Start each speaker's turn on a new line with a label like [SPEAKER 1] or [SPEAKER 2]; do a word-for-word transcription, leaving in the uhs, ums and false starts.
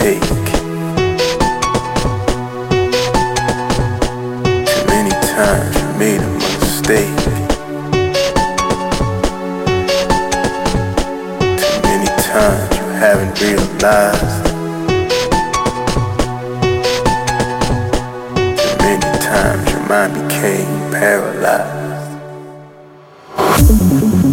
[SPEAKER 1] take. Too many times you made a mistake. Too many times you haven't realized. Too many times your mind became paralyzed.